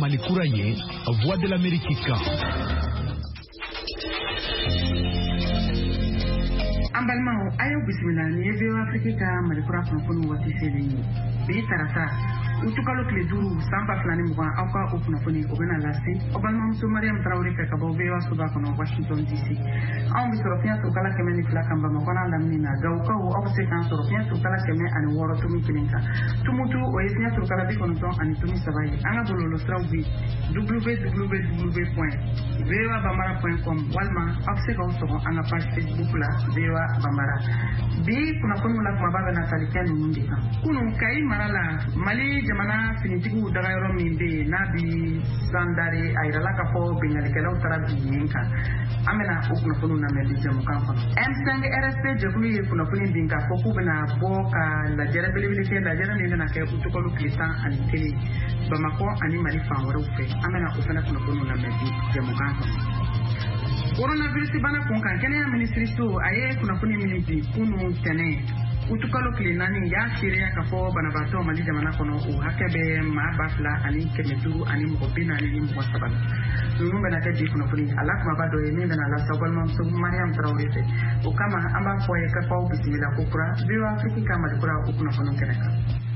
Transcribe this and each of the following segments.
Malikura ye, Voix de l'Amérique. Ambalmao ayo bismillah ni VOA Africa Malikura kunafoni watiseli bi tarata utukalo kile duru samba fulani mwa aka kunafoni obena lasi obalma mso Mariam Traoré ka kabo VOA suba kono Washington DC on bi sorofia to kala kemeni fla kamba makona lamina gauka o obse kan sorofia to kala keme ani woro tumi kininka tumutu o yesnya to kala bi kono ton ani tumi sabai anga bololo strawbi www.voabamara.com walma obse kan so anga page Facebook la VOA Bamara bi kunafoni la kumababa na talikani mundika kunu kai marala Mali jamana finitigu daga yoro minde nabi sandare ayrala ka fo bengali kala utara binka amena okuna funu na meli jamu kanfa M5 RSP jekulu ye kuna funu binka ko kubena boka la jere belebele ke la jere ne na ke utukolu klisan ani tele bamako ani mari fa woro fe amena okuna funu na meli jamu kanfa coronavirus bana konkan kene ministry to aye kuna funu miniti kunu tene utukalo klinani ya shiria kafo banabato mali jamana kono u hakebe ma bafla ani kemeturu ani mobina ani mwasaba numbe na kadi kuna fuli alak mabado yemenda na la sabal mamsu Mariam Traoré o kama amba foye ka kwa bismillah kokura biwa Afrika kama dikura kuna kono keneka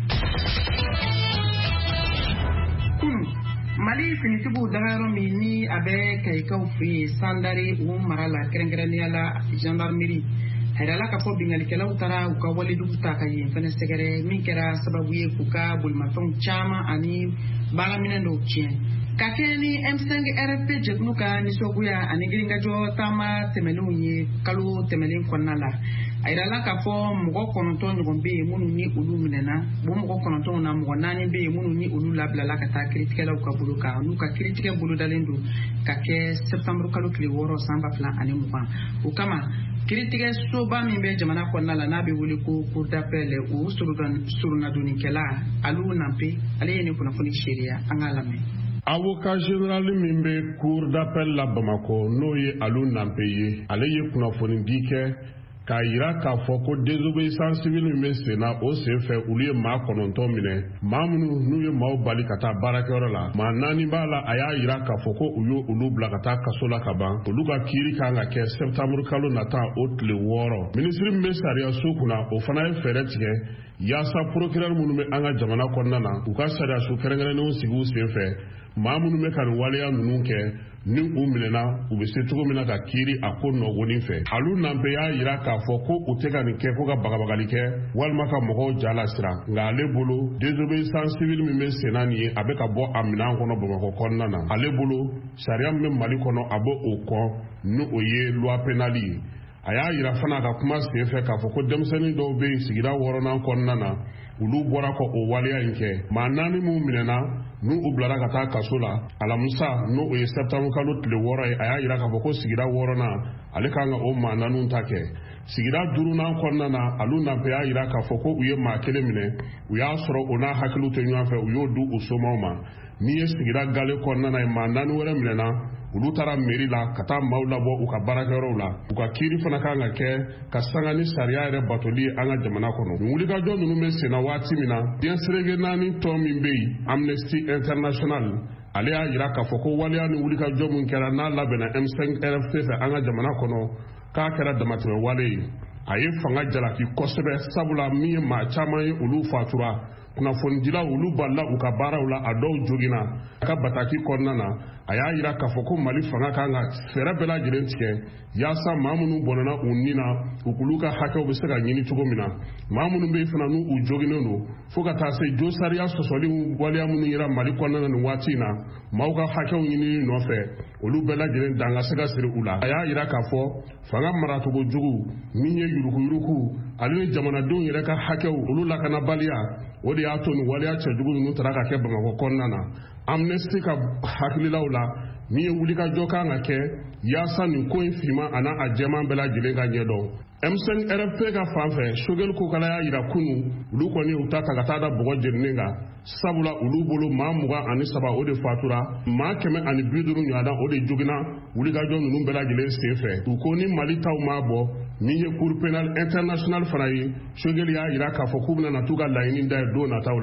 Mali finitibu dagaro mini abe kaika ufi sandari marala kerengerani ala gendarmerie Haidala ka fo bingali kala utara uka wali duguta ka yin fene segere min kera sababu ye kuka bulmatong chama ani bala minendo chien kakeni M5 RFP jeknuka nisoguya ani giringa jo tama temelu ye kalu temelin konnala Haidala ka fo mugo kononton ngombe munu ni ulu minena bo mugo kononton na mugo nani be munu ni ulu labla la kata kritikela uka buluka nuka kritikela bulu dalendu kake septembre kalu kli woro samba plan ani muba ukama Critique soba mimbe jamana konna la nabi wuli ko cour d'appel ou suruna duni kela alu nampe ale ni kuna funi sheria angalame Avocat général mimbe cour d'appel la Bamako no ye alu nampe ye ale ye kuna funi dike ka yira ka fɔ ko désobéissance civile min bɛ sen na o sen fɛ olu ye maa 9 minɛ maa minnu n'u ye maaw bali ka taa baarakɛyɔrɔ la maa 4 b'a la a y'a yira k'a fɔ ko u ye olu bila ka taa kaso la ka ban olu ka kiiri kan ka kɛ septembre kalo nata o tile 6 ministre min bɛ sariya so kunna o fana ye fɛɛrɛ tigɛ yaasa procureur minnu bɛ an ka jamana kɔnɔna na u ka sariya so kɛrɛnkɛrɛnnenw sigi u sen fɛ maa minnu bɛ ka nin waleya ninnu kɛ ni u minɛna u bɛ se cogo min na ka kiiri a ko nɔgɔnin fɛ alu nanbe y'a yira k'a fɔ ko u tɛ ka nin kɛ ko ka bagabagali kɛ walima ka mɔgɔw ja lasira nka ale bolo désobéissance civile min bɛ sen na nin ye a bɛ ka bɔ a minɛn kɔnɔ Bamakɔ kɔnɔna na ale bolo sariya min bɛ Mali kɔnɔ a bɔ o kɔ ni o ye loi pénale ye a y'a yira fana ka kuma sen fɛ k'a fɔ ko denmisɛnnin dɔw bɛ yen sigida 6nan kɔnɔna na olu bɔra ka o waleya in kɛ maa 4 minnu minɛna n'u u bilara ka taa kaso la alamisa n'o o ye septembre kalo tile 6 ye a y'a yira k'a fɔ ko sigida 6nan ale kan ka o maa 4 ta kɛ sigida 5nan kɔnɔna na alu nanpe y'a yira k'a fɔ ko u ye maa 1 minɛ u y'a sɔrɔ o n'a hakiliw tɛ ɲɔgɔn fɛ u y'o di u somaw ma n'i ye sigida gale kɔnɔna na ye maa 4 wɛrɛ minɛna olu taara mairie la ka taa maaw labɔ u ka baarakɛyɔrɔw la u ka kiiri fana kan ka kɛ ka sanga ni sariya yɛrɛ batoli an ka jamana kɔnɔ wulikajɔ ninnu bɛ senna waati min na diɲɛserege 4 tɔn min bɛ yen Amnesty International ale y'a yira k'a fɔ ko waleya ni wulikajɔ min kɛra n'a labɛnna M5 RFP fɛ an ka jamana kɔnɔ k'a kɛra damatɛmɛ wale ye a ye fanga jalaki kosɛbɛ sabula min ye maa caman ye olu fatura kunnafonidilaw olu balila u ka baaraw la a dɔw jogina a ka bataki kɔnɔna na a y'a yira k'a fɔ ko Mali fanga kan ka fɛɛrɛ bɛɛ lajɛlen tigɛ yaasa maa minnu bɔnɛna u ni na u k'olu ka hakɛw bɛ se ka ɲini cogo min na maa minnu bɛ yen fana n'u u joginen don fo ka taa se jo sariya sɔsɔli waleya minnu yera Mali kɔnɔna na nin waati in na maaw ka hakɛw ɲinini nɔfɛ olu bɛɛ lajɛlen dan ka se ka siri u la a y'a yira k'a fɔ fanga maracogo jugu min ye yuruguyurugu ale ni jamanadenw yɛrɛ ka hakɛw olu lakanabaliya o de y'a to nin waleya cɛjugu ninnu taara ka kɛ Bamakɔ kɔnɔna na Amnesty ka hakililaw la min ye wulikajɔ kan ka kɛ yaasa nin ko in finman a n'a a jɛman bɛɛ lajɛlen ka ɲɛdɔn M5 RFP ka fanfɛ Choguel Kokala y'a yira kunu olu kɔni u ta ka taa da bɔgɔ jeninen kan sabula olu bolo maa 23 o de fatura maa 150 ɲɔgɔnna o de jogina wulikajɔ ninnu bɛɛ lajɛlen sen fɛ u ko ni Mali taw m'a bɔ min ye Cour pénale internationale fana ye Choguel y'a yira k'a fɔ k'u bɛna na t'u ka laɲini da ye don nataw la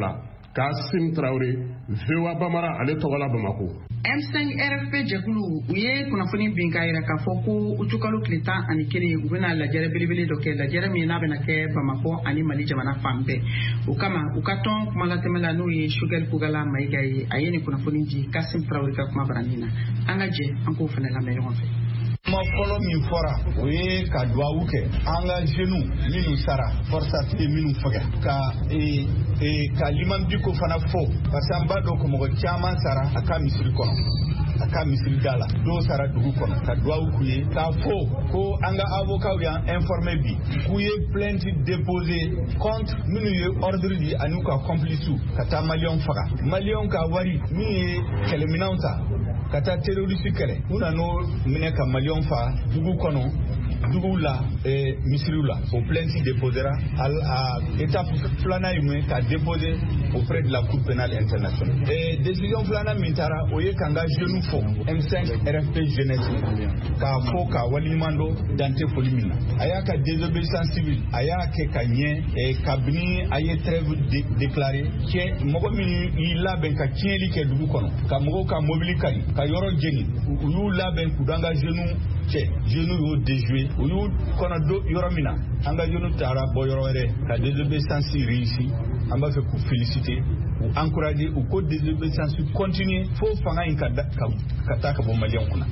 Kassim Traoré, VOA Bambara ale tɔgɔla Bamako. M5 RFP jɛkulu u ye kunnafoni bin k'a yira k'a fɔ ko utukalo tile 11 u bɛna lajɛrɛ belebele dɔ kɛ lajɛrɛ min n'a bɛna kɛ Bamako ani Mali jamana fan bɛɛ. O kama u ka tɔn kumalatɛmɛ la n'o ye Sogɛl Kogala Mayiga ye a ye nin kunnafoni di Kassim Traoré ka kuma baranin na. An ka jɛ an k'o fana lamɛn ɲɔgɔn fɛ. Ma fɔlɔ min fɔra o ye ka duwawu kɛ an ka jeunes minnu sara forçats minnu faga ka liman biko fana fɔ parce que an b'a dɔn ko mɔgɔ caman sara a ka misiri kɔnɔ a ka misiri da la dɔw sara dugu kɔnɔ ka duwawu k'u ye k'a fɔ ko an ka avocats y'an informé bi k'u ye plainte déposé contre minnu ye ordre di ani ka complices ka taa maliyɛnw faga maliyɛnw ka wari min ye kɛlɛminɛnw ta ka taa terroriste kɛlɛ u nan'o minɛ ka maliyɛnw fa dugu kɔnɔ dugu la misiriw la o plainte déposera à étape filanan ye mun ka déposer auprès de la Cour pénale internationale décision filanan min taara o ye k'an ka jeunes fɔ M5 RFP jeunesse k'a fɔ ka waliɲuman dɔn dante foli min na a y'a ka désobéissance civile a y'a kɛ ka ɲɛ kabini a ye trêve déclaré mɔgɔ min y'i labɛn ka tiɲɛli kɛ dugu kɔnɔ ka mɔgɔw ka mobili kari ka yɔrɔ jeni u y'u labɛn k'u d'an ka jeunes cɛ jeunes y'o déjoué u y'u kɔnɔ do yɔrɔ min na an ka jeunes taara bɔ yɔrɔ wɛrɛ ka désobéissance réussi an b'a fɛ k'u féliciter u encourager u ko désobéissance continue fo fanga in ka taa ka bɔ maliyɛnw kunna.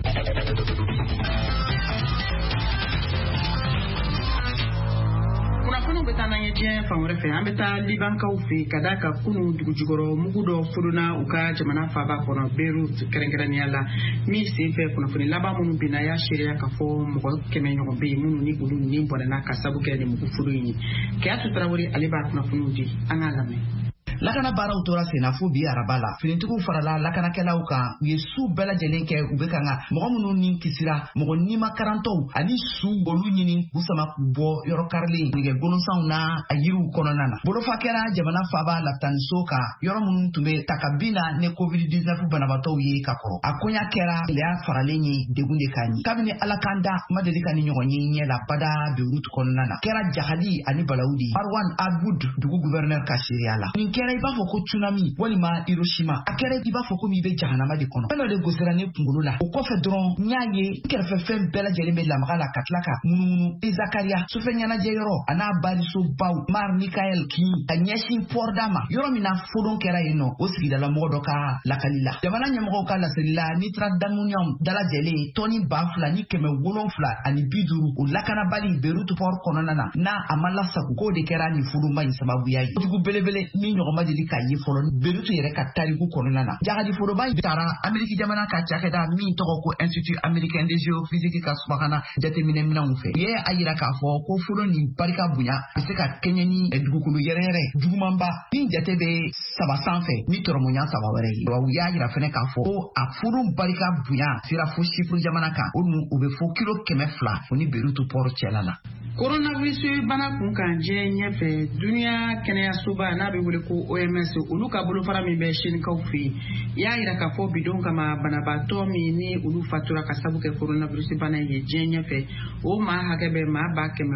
Kunnafoniw bɛ taa n'an ye diɲɛ fan wɛrɛ fɛ an bɛ taa Libankaw fɛ ka d'a kan kunu dugujukɔrɔ mugu dɔ furuna u ka jamana faaba kɔnɔ Beirut kɛrɛnkɛrɛnnenya la min senfɛ kunnafoni laban minnu binna y'a seereya k'a fɔ mɔgɔ 100 ɲɔgɔn bɛ yen minnu ni olu ni bɔnɛna ka sabu kɛ nin mugu furu in ye. Keyatu Tarawele ale b'a kunnafoniw di an k'a lamɛn. Lakana baaraw tora senna fo bi araba la finitigiw farala lakanakɛlaw kan u ye su bɛɛ lajɛlen kɛ u bɛ kan ka mɔgɔ minnu ni kisira mɔgɔ nima karantɔw ani su olu ɲini k'u sama k'u bɔ yɔrɔ karilen nɛgɛ golonsanw na a yiriw kɔnɔna na bolofa kɛra jamana faaba laftaniso kan yɔrɔ minnu tun bɛ takabina ni covid-19 banabatɔw ye ka kɔrɔ a koɲa kɛra gɛlɛya faralen ye degun de kan ye kabini ala kan da ma deli ka ni ɲɔgɔn ye ɲɛ la bada Beirut kɔnɔna na kɛra jahali ani balawudi Marwan Aboud dugu gouverneur ka seereya la i b'a fɔ ko tsunami walima Hiroshima a kɛra i b'a fɔ ko min bɛ jahanama de kɔnɔ fɛn dɔ de gosira ne kunkolo la o kɔfɛ dɔrɔn n y'a ye n kɛrɛfɛ fɛn bɛɛ lajɛlen bɛ lamaga la ka tila ka munumunu Zakaria sufɛ ɲɛnajɛ yɔrɔ a n'a bariso baw Mar Michael King ka ɲɛsin pɔrda ma yɔrɔ min na fodon kɛra yen nɔ o sigidala mɔgɔ dɔ ka lakali la jamana ɲɛmɔgɔw ka laseli la nitra damunium dalajɛlen tɔni 2,000 ni 750 ani 50 o lakanabali Beirut port kɔnɔna na n'a a ma lasago k'o de kɛra nin fudunba in sababuya ye kojugu belebele min ɲɔgɔnma deli ka ye fɔlɔ Beirut yɛrɛ ka tariku kɔnɔna na jagadi foroba in taara Ameriki jamana ka cakɛda min tɔgɔ ko Institut Américain de Géophysique ka subahana jateminɛminɛw fɛ u ye a yira k'a fɔ ko folo nin barika bonya bɛ se ka kɛɲɛ ni dugukolo yɛrɛyɛrɛ jugumanba min jate bɛ 3 sanfɛ ni tɔrɔmoɲa 3 wɛrɛ ye wa u y'a yira fɛnɛ k'a fɔ ko a furu barika bonya sera fo Chypre jamana kan o dun u bɛ fo kilo 200 o ni Beirut port cɛla la. Coronavirus bana kun kan diɲɛ ɲɛfɛ duniya kɛnɛyasoba n'a bɛ wele ko OMS olu ka bolofara min bɛ Shinkaw fɛ yen y'a yira k'a fɔ bidon kama banabaatɔ min ni olu fatura ka sabu kɛ coronavirus bana ye diɲɛ ɲɛfɛ o maa hakɛ bɛ maa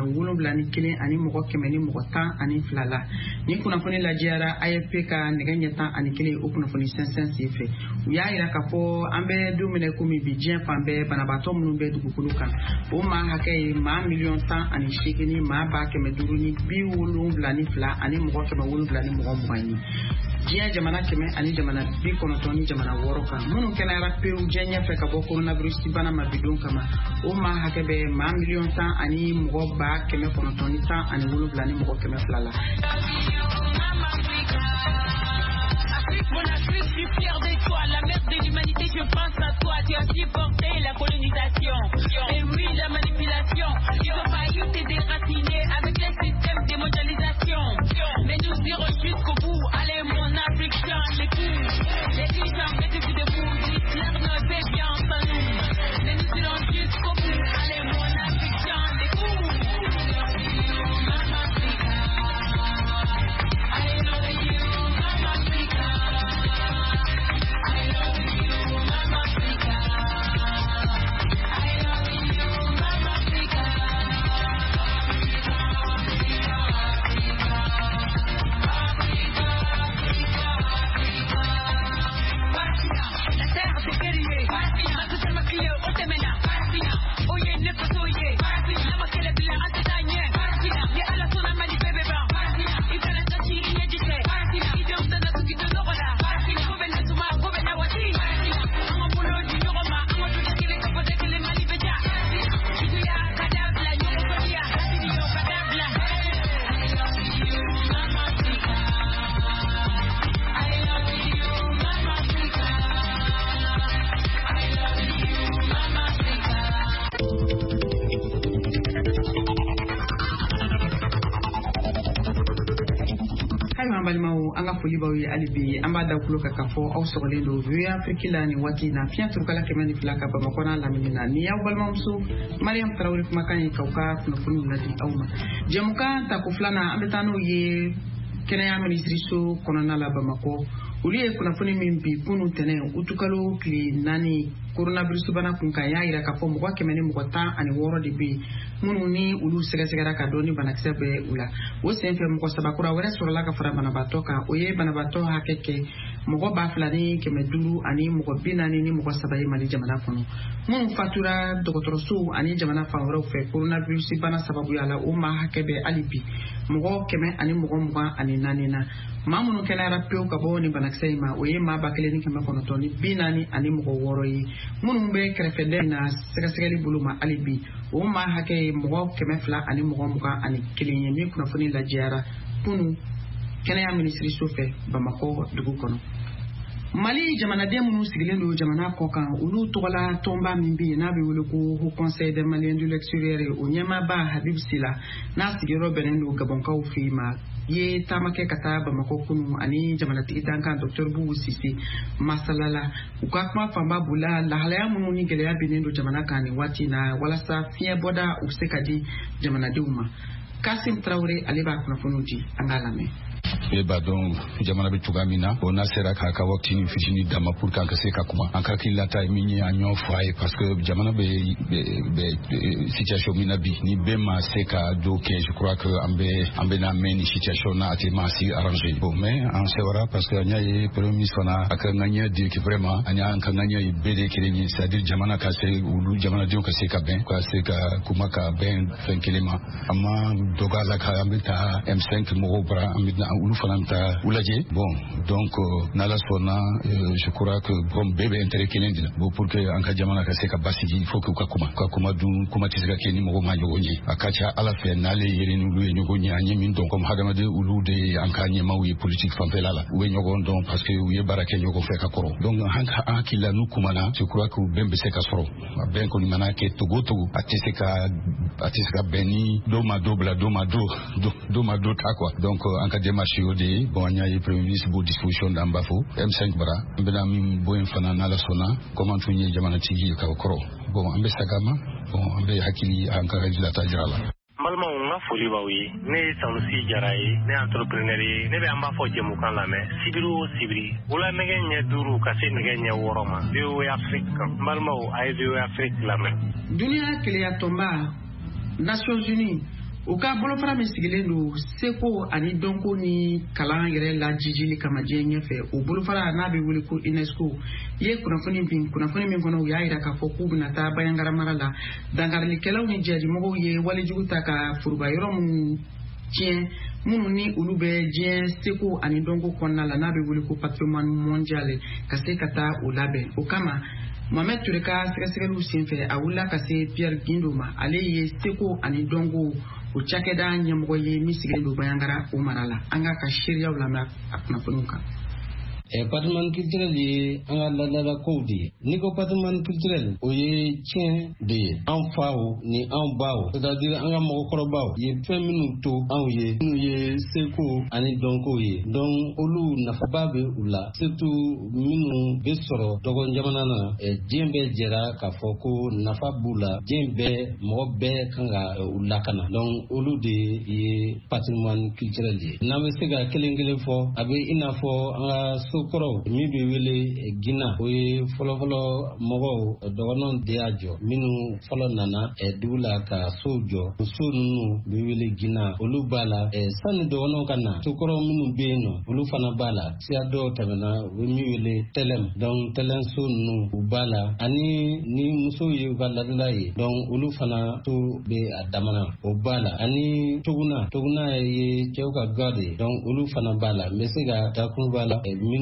771 ani mɔgɔ 112 la ni kunnafoni lajɛra AFP ka nɛgɛ ɲɛ 11 o kunnafoni sɛnsɛn senfɛ u y'a yira k'a fɔ an bɛ don minɛ komi bi diɲɛ fan bɛɛ banabaatɔ minnu bɛ dugukolo kan o maa hakɛ ye maa 10,000,000 ni maa 772 ani mɔgɔ 770 ni mɔgɔ 20 diɲɛ jamana 100 ani jamana 90 ni jamana 6 kan minnu kɛnɛyara pewu diɲɛ ɲɛfɛ ka bɔ coronavirus bana ma bidon kama o maa hakɛ bɛ maa 1,000,000 ani mɔgɔ 910 ani 7 ni mɔgɔ 200 la. Mon Afrique, je suis fière de toi, la mère de l'humanité, je pense à toi. Tu as supporté la colonisation et oui, la manipulation. Ils ont failli te déraciner avec les systèmes de mondialisation. Mais nous irons jusqu'au bout. Allez, mon Afrique, chante les coups. Les gens mettez-vous debout. L'histoire ne fait bien sans nous. Mais nous irons jusqu'au bout. Allez, mon Afrique, chante les coups. Allez, mon Afrique. baw ye alibi amba da kulo ka kafo aw sogole do via Afrika ni wati na fiya turkala kemani flaka ba makona lamina ni yaw balmamsu Mariam Traoré kuma kan kauka kuna funu lati awma jamuka ta ko flana ambetano ye kenya ministry so konona la Bamako uliye kuna funi mimpi kunu tene utukalo kli nani coronavirus bana kunka ya ira ka fomo kwa kemeni mukota ani woro de bi munu ni ulu sega ka doni bana kisebe ula wo senfe mko sabakura wala surala ka fara bana batoka oye bana bato hakeke mko ba flani kemeduru ani mko binani ni mko sabayi mali jamana fono mun fatura dokotoro su ani jamana fawro fe coronavirus bana sababu yala umma hakebe alibi mko keme ani mko ani nanina mamunu kena rapio ka boni bana kisema oye ma bakele ni kema kono toni binani ani mko woro yi munu be krefede na sega buluma alibi o ma hake mo kemefla ani mo muka ani kilinye mi kuna funi la jiara punu kenya ministry sofe Bamako dugu kono Mali jamana de munu sigilendo jamana ko kan ulu tola tomba mimbi na be wulu ko conseil des maliens de l'extérieur o nyama ba Habib Sila na sigiro benendo gabon ka ufima ye tamake kata Bamako kunu ani jamana tikitanka Dr. Bubu Sisi masalala ukakma famba bula la halaya munu ni gelea benendo jamana kani wati na wala sa fie boda usekadi jamana de uma Kasim Traoré aliba kuna funuti angalame eba don jamana be tugamina ona sera ka wakti ni fitini dama pour kan se ka kuma an ka kilata minyi anyo fay parce que jamana be situation mina bi ni be ma se ka do que je crois que ambe na meni situation na ati ma si arranger bon mais en sera parce que anya ye premier ministre na aka nganya di que vraiment anya an kan nganya ye bede keleni c'est-à-dire jamana ka se ulu jamana dio ka se ka ben ka se ka kuma ka ben fen kelema amma doga la ka ambe ta M5 mo bra ambe ulu fananta ulaje bon donc nala sona je crois que comme bébé intérêt kelendina bo pour que anka jamana ka se ka basiji il faut que ka kuma du kuma tisga keni mo ma nyogonyi akacha ala fe nale yere nu lu nyogonyi anye min donc comme hadama de ulu de anka nye mawi politique fanfelala we nyogon donc parce que we barake nyogo fe ka koro donc hanka akila nu kumana je crois que bembe se ka soro ben ko ni mana ke togoto ateseka beni do ma do ta quoi donc anka de bon anya ye premier ministre bo disposition d'ambafo M5 bara mbena mi bo infana na la sona comment tunye jamana tigi ka koro bon ambe sagama bon ambe hakili ankara jila tajrala malma nga foli bawi ne sanusi jarai ne entrepreneur ne be amba fo jemu kan la me sibiri wala nege nya duru kasi nege nya woroma de Afrique malma o ay de Afrique la me dunia kile tomba Nations Unies uka bolo fara misigilendo seko ani donko ni kalan yere la jijili kama jenye fe o bolo fara na be wuli ko UNESCO ye kunafoni min kono ya ira ka foku bina ta bayangara marala dangarli kelaw ni jadi mogo ye wali juguta ka furba yoro mun tien munu ni ulube jien seko ani donko konna la na be wuli ko patrimoine mondial ka se kata o labe o kama Mohamed Tureka sekreteru sinfe awula ka se Pierre Gindoma ale ye seko ani dongo o chakeda nyamgo ye misigelo bayangara o marala anga ka shiriya ulama akuna funuka patrimoine culturel ye anga la kodi niko patrimoine culturel o ye tien de en fao ni en bao c'est-à-dire anga mo korobao ye feminu to an ye seko ani donko ye donc olu nafa babe ula surtout minu be soro dogo jamana na jembe jera ka foko nafa bula jembe mo be kanga ula kana donc olu de ye patrimoine culturel ye na me sega kelengele fo abe ina fo anga koro mi be wele gina oye folo mogo dogonon diajo minu folo nana dula ka sojo sunu be wele gina olubala sanu dogonon kana to koro minu be no olu fana bala si ado tabana we mi wele telem donc telen sunu ubala ani ni muso ye bala dai donc olu fana to be adamana ubala ani tuguna ye cheuka gade donc olu fana bala mesega takun bala minu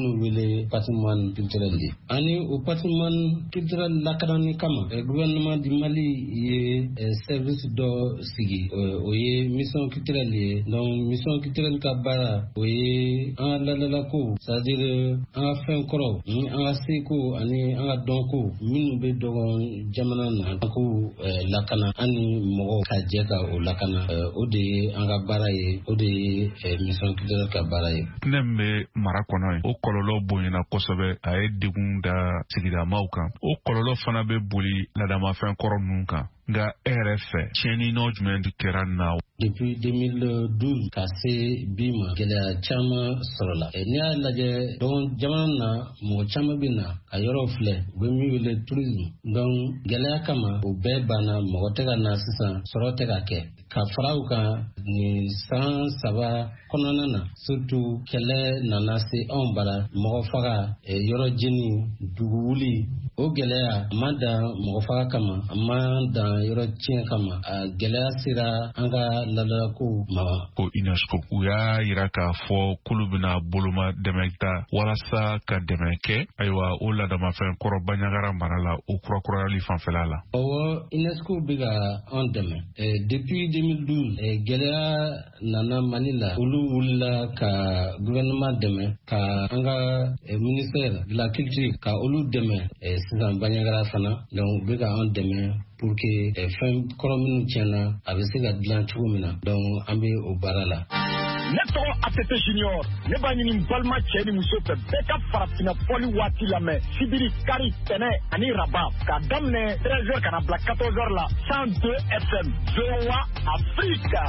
minnu wele patrimoine culturel ye ani o patrimoine culturel lakanani kama gouvernement du Mali ye service dɔ sigi o ye mission culturelle ye donc mission culturelle ka baara o ye an ka ladalako c'est-à-dire an ka fɛn kɔrɔ ni an ka seko ani an ka dɔnko minnu bɛ dɔgɔ jamana na ko lakana ani mɔgɔw ka jɛ ka o lakana o de ye an ka baara ye o de ye mission culturelle ka baara ye. Ne bɛ mara kɔnɔ ye o kɔlɔlɔ bonyana kosɛbɛ a ye degun da sigidamaw kan o kɔlɔlɔ fana bɛ boli ladamafɛn kɔrɔ ninnu kan nka e yɛrɛ fɛ tiɲɛni n'o jumɛn kɛra na. Depuis 2012 ka se bi ma gɛlɛya caman sɔrɔla n'i y'a lajɛ donc jamana na mɔgɔ caman bɛ na a yɔrɔ filɛ u bɛ min wele tourisme donc gɛlɛya kama o bɛɛ banna mɔgɔ tɛ ka na sisan sɔrɔ tɛ ka kɛ ka fara u kan nin san 3 kɔnɔna na surtout kɛlɛ nana se anw bara mɔgɔ faga yɔrɔ jeni dugu wuli o gɛlɛya a ma dan mɔgɔ faga kama a ma dan yɔrɔ tiɲɛ kama a gɛlɛya sera an ka ladalako ma ko UNESCO u y'a yira k'a fɔ k'olu bɛna boloma dɛmɛ ta walasa ka dɛmɛ kɛ ayiwa o ladamafɛn kɔrɔ Bandiagara mara la o kurakurayali fanfɛla la. Ɔwɔ UNESCO bɛ ka an dɛmɛ depuis 2012 gɛlɛya nana Mali la olu wulila ka gouvernement dɛmɛ ka an ka ministère de la culture ka olu dɛmɛ sisan Bandiagara fana donc u bɛ ka an dɛmɛ pour que fɛn kɔrɔ minnu tiɲɛna a bɛ se ka dilan cogo min na donc an bɛ o baara la. Ne tɔgɔ ATT Junior ne b'a ɲini balima cɛ ni muso fɛ bɛɛ ka farafinna fɔli waati lamɛn sibiri kari tɛnɛ ani raba k'a daminɛ 13h ka na bila 14h la 102 FM VOA Afrique.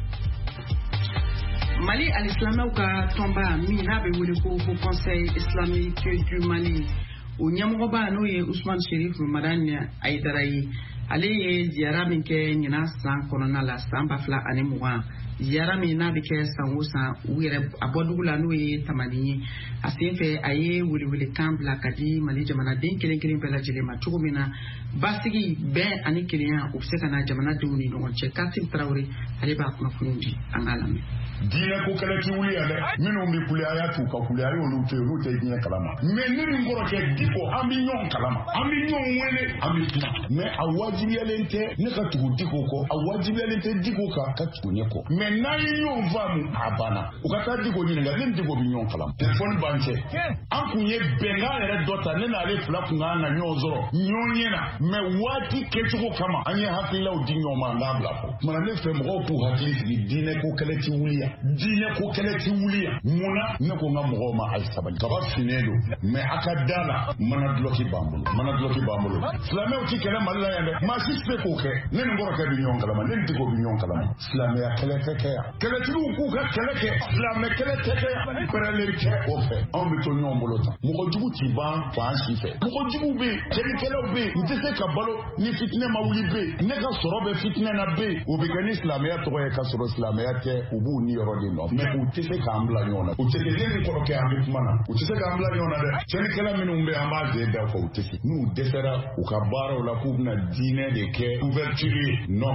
Mali alisilamaw ka tɔnba min n'a bɛ wele ko Haut Conseil islamique du Mali o ɲɛmɔgɔba n'o ye Ousmane Cherif Madani Aïdara ye ale ye ziyara min kɛ ɲinan san kɔnɔna la san 2020 ziyara min n'a bɛ kɛ san o san u yɛrɛ a bɔdugu la n'o ye Tamani ye a senfɛ a ye welewelekan bila ka di Mali jamanaden kelen kelen bɛɛ lajɛlen ma cogo min na basigi bɛn ani kelenya o bɛ se ka na jamanadenw ni ɲɔgɔn cɛ Kasim Tarawele ale b'a kunnafoni di an k'a lamɛn. Diinɛ ko kɛlɛ ti wuli yan dɛ minnu bɛ kule a y'a t'u ka kule a y'olu to yen olu tɛ diinɛ kalama mais ne ni kɔrɔ kɛ Diko an bɛ ɲɔgɔn kalama an bɛ ɲɔgɔn wele an bɛ kuma mais a wajibiyalen tɛ ne ka tugu Diko kɔ a wajibiyalen tɛ Diko kan ka tugu ne kɔ mais n'an ye ɲɔgɔn faamu a banna u ka taa Diko ɲininka ne ni Diko bɛ ɲɔgɔn kalama telefɔni b'an cɛ an kun ye bɛnkan yɛrɛ dɔ ta ne n'ale fila kun kan ka ɲɔgɔn sɔrɔ ɲɔgɔn ɲɛ na mais waati kɛcogo kama an ye hakililaw di ɲɔgɔn ma an k'a bila fɔ kumana ne fɛ mɔgɔw k'u hakili sigi diinɛ ko kɛlɛ ti wuli yan diinɛ ko kɛlɛ ti wuli yan munna ne ko n ka mɔgɔw ma a ye sabali kaba finnen don mais a ka da la mana dulɔki b'an bolo silamɛw ti kɛlɛ Mali la yan dɛ maa si se k'o kɛ ne ni kɔrɔkɛ bɛ ɲɔgɔn kalama ne ni Diko bɛ ɲɔgɔn kalama silamɛya kɛlɛ tɛ kɛ yan kɛlɛtigiw k'u ka kɛlɛ kɛ silamɛ kɛlɛ tɛ kɛ yan pɛrɛnleri kɛ o fɛ anw bɛ to ɲɔgɔn bolo tan mɔgɔ jugu ti ban fan si fɛ mɔgɔ jugu bɛ yen cɛnikɛlaw bɛ yen n tɛ se ka balo ni fitinɛ ma wuli bɛ yen ne ka sɔrɔ bɛ fitinɛ na bɛ yen o bɛ kɛ ni silamɛya tɔgɔ ye ka sɔrɔ silamɛya tɛ u b'u ni yɔrɔ de nɔ mais u tɛ se k'an bila ɲɔgɔn na u tɛ se ne ni kɔrɔkɛ an bɛ kuma na u tɛ se k'an bila ɲɔgɔn na dɛ cɛnikɛla minnu bɛ an b'a zɛ da fɔ u tɛ se n'u dɛsɛra u ka baaraw la k'u bɛna diinɛ de kɛ ouverture ye non.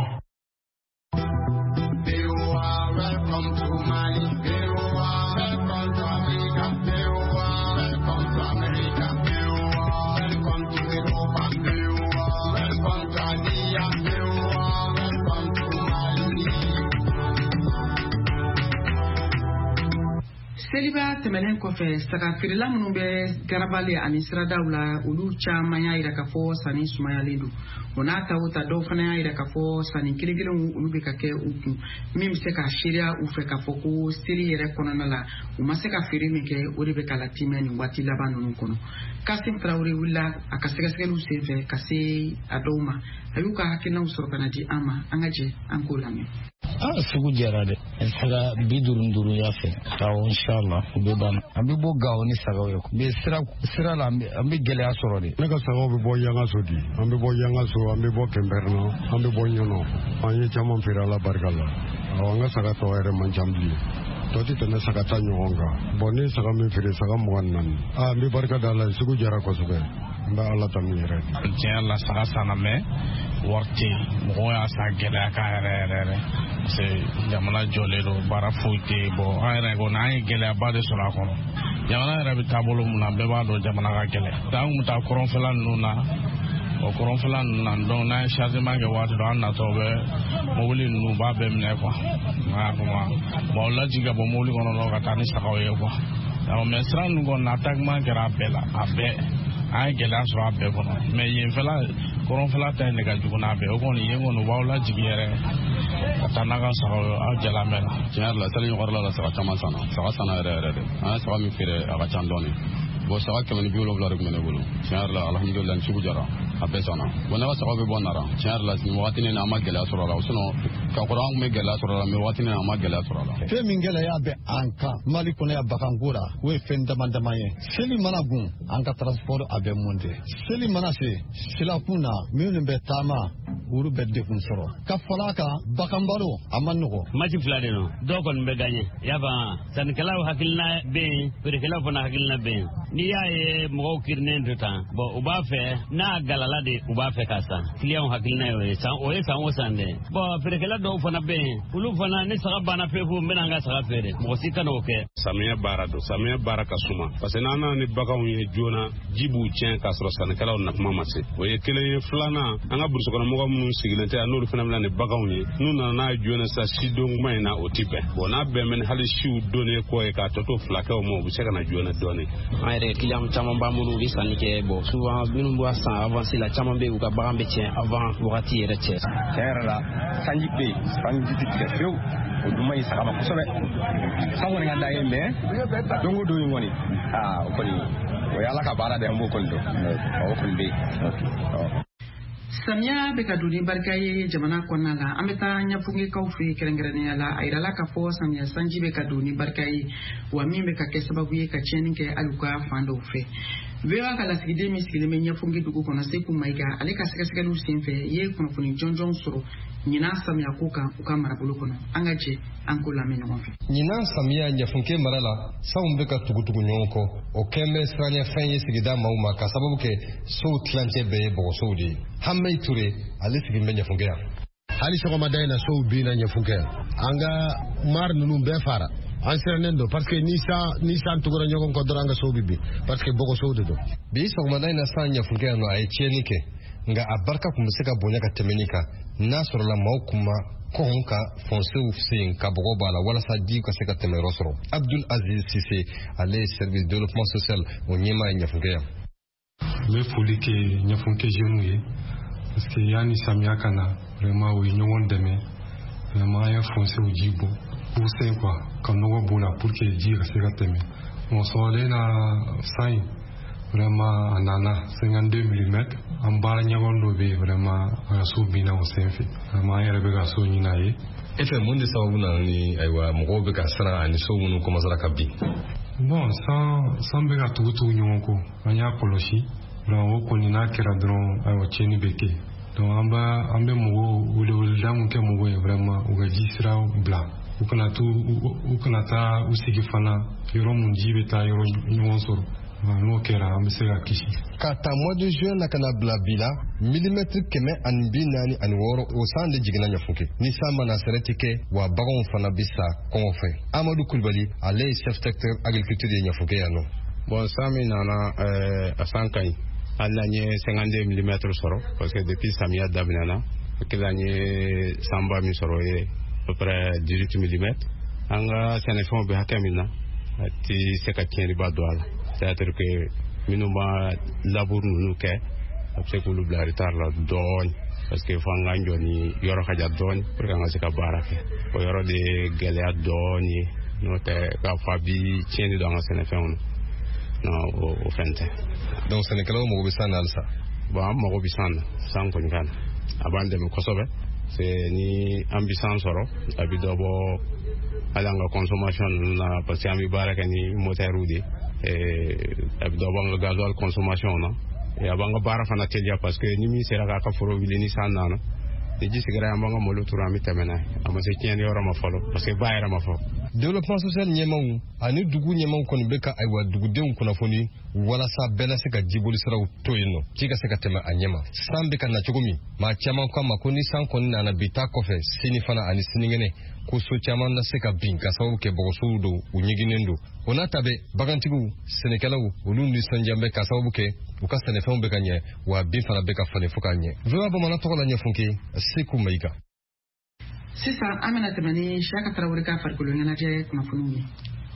Welcome to Mali. Welcome to Africa. Welcome to America. Welcome to Europa. Welcome to Asia. Welcome to Mali. Seliba tɛmɛnen kɔfɛ sagafeerela minnu bɛ garabali ani siradaw la olu caman y'a jira k'a fɔ sanni sumayalen don o n'a ta o ta dɔw fana y'a jira k'a fɔ sanni kelen-kelen olu bɛ ka kɛ u kun min bɛ se ka seereya u fɛ k'a fɔ ko seli yɛrɛ kɔnɔna la u ma se ka feere min kɛ o de bɛ ka latimɛ nin waati laban ninnu kɔnɔ Kasim Tarawele wulila a ka sɛgɛsɛgɛliw senfɛ ka se a dɔw ma a y'u ka hakilinaw sɔrɔ ka na di an ma an ka jɛ an k'o lamɛn. Sugu jɛra dɛ sira 50 y'a fɛ inshallah u bɛ banna an bɛ bɔ Gawo ni sagaw ye mais sira la an bɛ gɛlɛya sɔrɔ de ne ka sagaw bɛ bɔ Yangaso di an bɛ bɔ Yangaso an bɛ bɔ Kɛnbɛrɛna an bɛ bɔ Ɲɔnɔ an ye caman feere Ala barika la an ka saga tɔ yɛrɛ man ca bilen tɔ tɛ tɛmɛ saga ta ɲɔgɔn kan bon ne saga min feere saga 24 n bɛ barika da Ala ye sugu jɛra kosɛbɛ n bɛ ala tanu yɛrɛ de. tiɲɛ yɛrɛ la saga sanna mɛ wari tɛ yen mɔgɔw y'a san gɛlɛya kan yɛrɛ parce que jamana jɔlen don baara foyi tɛ yen bɔn an yɛrɛ kɔni an ye gɛlɛyaba de sɔrɔ a kɔnɔ jamana yɛrɛ bɛ taabolo mun na bɛɛ b'a dɔn jamana ka gɛlɛn an kun bɛ taa kɔrɔnfɛla ninnu na o kɔrɔnfɛla ninnu na donc n'an ye chargement kɛ waati dɔ an natɔ bɛ mobili ninnu b'a bɛɛ minɛ quoi bon o lajigin ka bɔ mobili kɔnɔ dɔrɔn ka taa ni sagaw ye quoi mais sira ninnu kɔni attaquement kɛra a bɛɛ la a bɛɛ an ye gɛlɛya sɔrɔ a bɛɛ kɔnɔ mais yenfɛla kɔrɔnfɛla ta ye ne ka jugu n'a bɛɛ o kɔni yen kɔni u b'aw lajigin yɛrɛ ka taa n'a ka sagaw ye aw jala mɛn na. tiɲɛ yɛrɛ la seli ɲɔgɔnla la saga caman sanna saga sanna yɛrɛ de an ye saga min feere a ka can dɔɔni bon saga 170 de tun bɛ ne bolo tiɲɛ yɛrɛ la alhamdulilayi sugu jara a bɛɛ sanna bon ne ka sagaw bɛ bɔ nara tiɲɛ yɛrɛ la nin wagati nin an ma gɛlɛya sɔrɔ a la sinon ka kɔrɔ an tun bɛ gɛlɛya sɔrɔ a la mais wagati nin an ma gɛlɛya sɔrɔ a la. fɛn min gɛlɛya bɛ an kan mali kɔnɔ yan baganko la o ye fɛn dama dama ye seli mana gun an ka transport a bɛ monte seli mana se silakun na minnu bɛ taama olu bɛ degun sɔrɔ ka fara kan baganbaro a ma nɔgɔ. mati fila de don dɔw kɔni bɛ gagné yaba sannikɛlaw hakilina bɛ yen feerekɛlaw fana hakilina bɛ yen n'i y'a ye mɔgɔw kirinen do tan bon u b'a fɛ n'a galala de u b'a fɛ ka san client hakilina y'o ye san o ye san o san dɛ bon feerekɛla dɔw fana bɛ yen olu fana ni saga banna pewu n bɛna an ka saga feere mɔgɔ si kana o kɛ. samiya baara don samiya baara ka suma parce que n'an nana ni baganw ye joona ji b'u tiɲɛ k'a sɔrɔ sannikɛlaw na kuma ma se o ye kelen ye filanan an ka burusukɔnɔmɔgɔ minnu sigilen tɛ yan n'olu fana bɛna ni baganw ye n'u nana n'a ye joona sa si don kuma in na o ti bɛn bon n'a bɛn bɛ ni hali siw donnen kɔ ye k'a tɔ to filakɛw ma u bɛ se ka na joona dɔɔnin. an yɛrɛ client caman b'a minnu bɛ sanni kɛ bon souvent minnu b'a san avance la caman bɛ yen u ka bagan bɛ tiɲɛ avant wagati yɛrɛ cɛ. tiɲɛ yɛrɛ la sanji bɛ yen sanji tɛ tigɛ fiyewu o dun ma ɲi saga ma kosɛbɛ san kɔni ka da ye mais don o don in kɔni o kɔni o ye ala ka baara de an b'o kɔni dɔn o kɔni bɛ yen. samiya bɛ ka don ni barika ye jamana kɔnɔna la an bɛ taa ɲɛfugikaw fɛ yen kɛrɛnkɛrɛnnenya la a yirala k'a fɔ samiya sanji bɛ ka don ni barika ye wa min bɛ ka kɛ sababu ye ka tiɲɛni kɛ hali u ka fan dɔw fɛ VOA ka lasigiden min sigilen bɛ ɲɛfugi dugu kɔnɔ Seku Mayiga ale ka sɛgɛsɛgɛliw senfɛ ye kunnafoni jɔnjɔn sɔrɔ ɲinan samiya ko kan u ka marabolo kɔnɔ an ka jɛ an ko lamɛn ɲɔgɔn fɛ. ɲinan samiya ɲɛfunke mara la sanw bɛ ka tugutugu ɲɔgɔn kɔ o kɛn bɛ siranyɛfɛn ye sigida maaw ma ka sababu kɛ sow tilancɛ bɛɛ ye bɔgɔsow de ye Hamei Ture ale sigilen bɛ ɲɛfunke yan. hali sɔgɔmada in na sow bin na ɲɛfunke yan an ka mar ninnu bɛɛ fara an sirannen don parce que ni san tugura ɲɔgɔn kɔ dɔrɔn an ka sow bɛ bin parce que bɔgɔsow de don. bi sɔgɔmada in na san ɲɛfunke yan nɔ a ye tiɲɛni kɛ nka a barika tun bɛ se ka bonya ka tɛmɛ nin kan n'a sɔrɔla maaw kun ma kɔn ka fɔnsew sen ka bɔgɔ b'a la walasa ji ka se ka tɛmɛ yɔrɔ sɔrɔ. Abdul Aziz Sise ale ye service développement social o ɲɛmaa ye ɲɛfunke yan. n bɛ foli kɛ ɲɛfunke jeunes ye parce que yanni samiya ka na vraiment o ye ɲɔgɔn dɛmɛ vraiment an ye fɔnsew ji bɔ poussin quoi ka nɔgɔ b'o la pour que ji ka se ka tɛmɛ bon sɔgɔlen na san in vraiment a nana 52 mm an baara ɲɔgɔn dɔ bɛ yen vraiment a ka so binna o senfɛ vraiment an yɛrɛ bɛ ka so ɲini a ye. e fɛ mun de sababu nana ni ayiwa mɔgɔw bɛ ka siran ani so minnu commencera ka bin. bon san bɛ ka tugutugu ɲɔgɔn kɔ an y'a kɔlɔsi donc o kɔni n'a kɛra dɔrɔn ayiwa tiɲɛni bɛ kɛ donc an bɛ mɔgɔw weleweleda mun kɛ mɔgɔw ye vraiment u ka ji siraw bila u kana taa u sigi fana yɔrɔ mun ji bɛ taa yɔrɔ ɲɔgɔn sɔrɔ n'o kɛra an bɛ se ka kisi. ka ta mois de juin na ka na bila bi la milimètre 446 o san de jiginna ɲɛfunke ni san mana sɛrɛti kɛ wa baganw fana bɛ sa kɔngɔ fɛ. Amadu Kulibali ale ye chef secteur agriculture ye ɲɛfunke yan nɔ. bon san min nana a san ka ɲi hali n'an ye 52 mm sɔrɔ parce que depuis samiya daminɛna kila an ye sanba min sɔrɔ ye à peu près 18 mm an ka sɛnɛfɛnw bɛ hakɛ min na a tɛ se ka tiɲɛniba don a la c'est-à-dire que minnu b'a labour ninnu kɛ a bɛ se k'olu bila retard la dɔɔni parce que fo an k'an jɔ ni yɔrɔ ka jan dɔɔni pour que an ka se ka baara kɛ o yɔrɔ de ye gɛlɛya dɔɔni ye n'o tɛ k'a fɔ a bi tiɲɛni don an ka sɛnɛfɛnw na non o fɛn tɛ. donc sɛnɛkɛlaw mago bɛ san na halisa. bon an mago bɛ san na san kɔni ka na a b'an dɛmɛ kosɛbɛ c'est ni an bɛ san sɔrɔ a bɛ dɔ bɔ hali an ka consommation ninnu na parce que an bɛ baara kɛ ni motɛriw de a bɛ dɔ bɔ an ka gasoil consommation na a b'an ka baara fana teliya parce que ni min sera k'a ka foro wuli ni san nana ni ji sigira an b'an ka malo turu an bɛ tɛmɛ n'a ye a ma se tiɲɛni yɔrɔ ma fɔlɔ parce que ba yɛrɛ ma fɔ développement social ɲɛmaw ani dugu ɲɛmaw kɔni bɛ ka ayiwa dugudenw kunnafoni walasa bɛɛ na se ka jiboli siraw to yen nɔ ji ka se ka tɛmɛ a ɲɛma san bɛ ka na cogo min maa caman ko a ma ko ni san kɔni nana bi taa kɔfɛ sini fana ani sinikɛnɛ ko so caman na se ka bin ka sababu kɛ bɔgɔsow don u ɲɛginen don o n'a ta bɛ bagantigiw sɛnɛkɛlaw olu nisɔndiya bɛ ka sababu kɛ u ka sɛnɛfɛnw bɛ ka ɲɛ wa bin fana bɛ ka falen fo k'a ɲɛ VOA bamanan tɔgɔ la ɲɛfunke Seku Mayiga. Sisan an bɛna tɛmɛ ni Siyaka Tarawele ka farikolo ɲɛnajɛ kunnafoniw ye.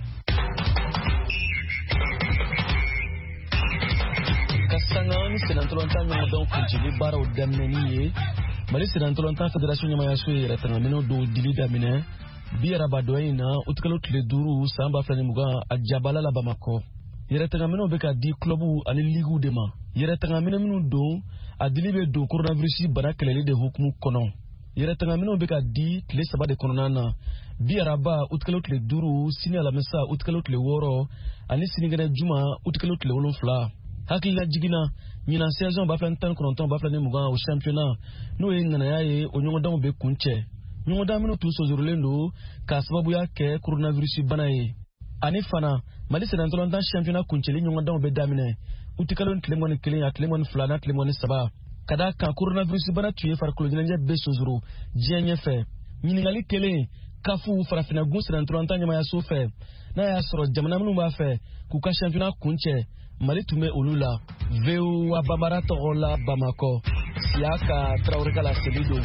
Ka sanga ni senatolontan ɲɔgɔndanw kuncili baaraw daminɛni ye Mali senatolontan fédération ɲɛmayaso ye yɛrɛtɛŋaminɛw dɔw dili daminɛ bi arabadɔn in na o tigɛlo tile 5 san 2020 a Jabala la Bamakɔ. Yɛrɛtɛŋaminɛw bɛ ka di clubw ani liguw de ma. Yɛrɛtɛŋaminɛ minnu don a dili bɛ don coronavirus bana kɛlɛli de hukumu kɔnɔ. Yɛrɛtɛŋaminɛw bɛ ka di tile 3 de kɔnɔna na bi araba o tigɛlo tile 5 sini alamisa o tigɛlo tile 6 ani sinikɛnɛ juma o tigɛlo tile 7. Hakilila jiginna ɲinan saison 2019-2020 o championnat n'o ye ŋanaya ye o ɲɔgɔndanw bɛ kuncɛ. Ɲɔgɔndan minnu tun sɔsɔrɔlen don k'a sababuya kɛ coronavirus bana ye. Ani fana Mali senatolontan championnat kuncɛli ɲɔgɔndanw bɛ daminɛ o tigɛlo tile 11 a tile 12 n'a tile 13. Ka d'a kan coronavirus bana tun ye farikolo ɲɛnajɛ bɛɛ sɔsɔrɔ diɲɛ ɲɛfɛ. Ɲininkali kelen kafu farafinnagun senatolontan ɲɛmayaso fɛ n'a y'a sɔrɔ jamana minnu b'a fɛ k'u ka championnat kuncɛ Mali tun bɛ olu la. VOA Bambara tɔgɔ la Bamakɔ Siyaka Tarawele ka laseli don.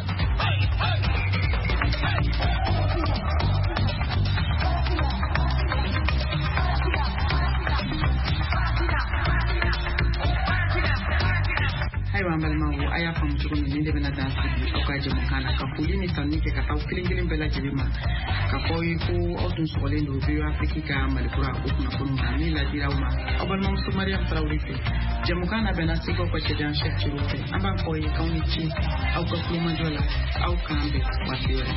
Ayiwa an balimaw a y'a faamu cogo min nin de bɛna dan sigi aw ka jɛmukan na ka foli ni tanuni kɛ ka taa kelen kelen bɛɛ lajɛlen ma ka fɔ aw ye ko aw tun sɔgɔlen don VOA Afrique ka Malikura o kunnafoni na min ladira aw ma aw balimamuso Mariam Tarawele fɛ jɛmukan na bɛnna sigi aw ka cɛjan Cheick Thilo fɛ an b'a fɔ aw ye k'aw ni ci aw ka kulomajɔ la aw k'an bɛn waati wɛrɛ.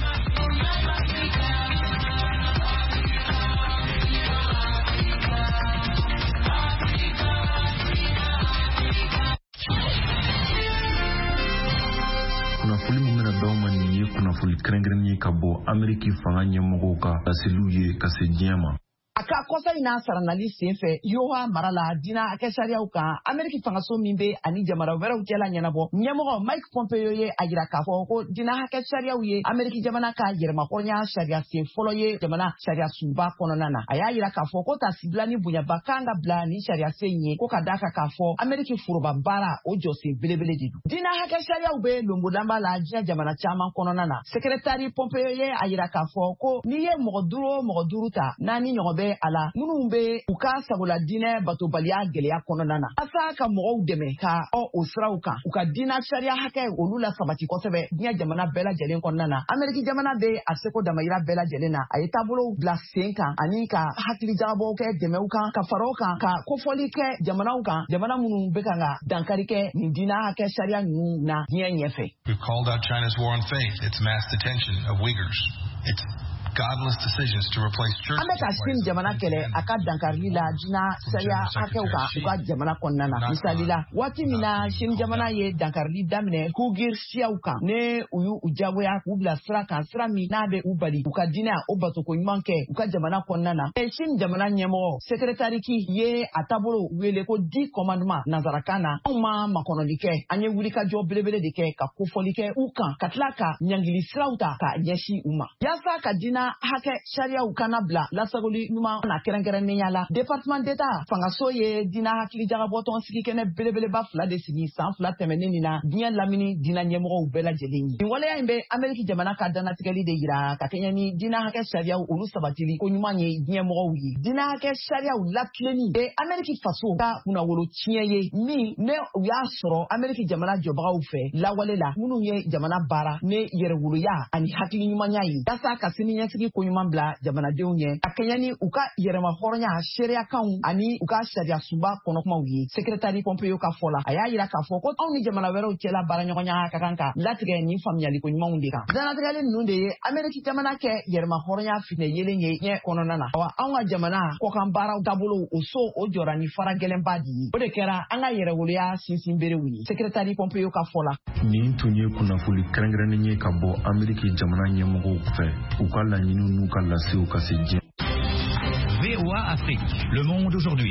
kunnafoni min bɛna d'aw ma nin ye kunnafoni kɛrɛnkɛrɛnnen ye ka bɔ Ameriki fanga ɲɛmɔgɔw ka laseliw ye ka se diɲɛ ma. A ka kɔsa in n'a saranali senfɛ Yoha mara la dina a kɛ sariyaw kan Ameriki fangaso min bɛ ani jamana wɛrɛw cɛla ɲɛnabɔ ɲɛmɔgɔ Mike Pompeo ye a jira k'a fɔ ko dina hakɛ sariyaw ye Ameriki jamana ka yɛrɛmahɔrɔnya sariya sen fɔlɔ ye jamana sariya sunba kɔnɔna na a y'a jira k'a fɔ ko tasibila ni bonyaba kan ka bila ni sariya sen ye ko ka d'a kan k'a fɔ Ameriki foroba baara o jɔsen belebele de don dina hakɛ sariyaw bɛ lonbolanba la diɲɛ jamana caman kɔnɔna na sekretari Pompeo ye a jira k'a fɔ ko n'i ye mɔgɔ 5 o mɔgɔ 5 ta naani ɲɔgɔn bɛ a la minnu bɛ u ka sagola dinɛ batobaliya gɛlɛya kɔnɔna na asa ka mɔgɔw dɛmɛ ka o siraw kan u ka dinɛ sariya hakɛ olu la sabati kosɛbɛ diɲɛ jamana bɛɛ lajɛlen kɔnɔna na Ameriki jamana bɛ a seko damayira bɛɛ lajɛlen na a ye taabolow bila sen kan ani ka hakilijagabɔw kɛ dɛmɛw kan ka faraw kan ka kofɔli kɛ jamanaw kan jamana minnu bɛ kan ka dankari kɛ nin dinɛ hakɛ sariya ninnu na diɲɛ ɲɛfɛ. We've called out China's war on faith, its mass detention of Uyghurs, its godless decisions to replace churches. An bɛ ka Sini jamana kɛlɛ a ka dankarili la diinɛ sariya hakɛw kan u ka jamana kɔnɔna na misali la waati min na Sini jamana ye dankarili daminɛ Uyghur siyaw kan ne u y'u jagoya k'u bila sira kan sira min n'a bɛ u bali u ka diinɛ o batoko ɲuman kɛ u ka jamana kɔnɔna na Sini jamana ɲɛmɔgɔ sekretariki ye a taabolo wele ko 10 commandement nanzarakan na anw ma makɔnɔli kɛ an ye wulikajɔ belebele de kɛ ka kofɔli kɛ u kan ka tila ka ɲangili siraw ta ka ɲɛsin u ma yaasa ka diinɛ hakɛ sariyaw kana bila lasagoli ɲuman na kɛrɛnkɛrɛnnenya la département d'état fangaso ye diinɛ hakilijagabɔtɔn sigi kɛnɛ belebeleba 2 de sigi san 2 tɛmɛnen nin na diɲɛ lamini diinɛ ɲɛmɔgɔw bɛɛ lajɛlen ye nin waleya in bɛ Ameriki jamana ka danatigɛli de yira ka kɛɲɛ ni diinɛ hakɛ sariyaw olu sabatili ko ɲuman ye diɲɛmɔgɔw ye diinɛ hakɛ sariyaw latilenni ye Ameriki faso ka kunnawolo tiɲɛ ye min ne u y'a sɔrɔ Ameriki jamana jɔbagaw fɛ lawale la minnu ye jamana baara ne yɛrɛwoloya ani hakili ɲumanya ye yaasa ka sini ɲɛsigi ko ɲuman bila jamanadenw ɲɛ a kɛɲɛ ni u ka yɛrɛmahɔrɔnya seereyakanw ani u ka sariya sunba kɔnɔkumaw ye sekretari Pompeo ka fɔ la a y'a jira k'a fɔ ko anw ni jamana wɛrɛw cɛla baaraɲɔgɔnya ka kan ka latigɛ ni faamuyaliko ɲumanw de kan danatigɛli ninnu de ye Ameriki jamana kɛ yɛrɛmahɔrɔnya finɛ yelen ye diɲɛ kɔnɔna na wa anw ka jamana kɔkan baaraw taabolo o so o jɔra ni fara gɛlɛnba de ye o de kɛra an ka yɛrɛwoloya sinsin berew ye sekretari Pompeo ka fɔ la nin tun ye kunnafoni kɛrɛnkɛrɛnnen ye ka bɔ Ameriki jamana ɲɛmɔgɔw fɛ u ka laɲiniw n'u ka lasew ka se diɲɛ. VOA Afrique, le monde aujourd'hui.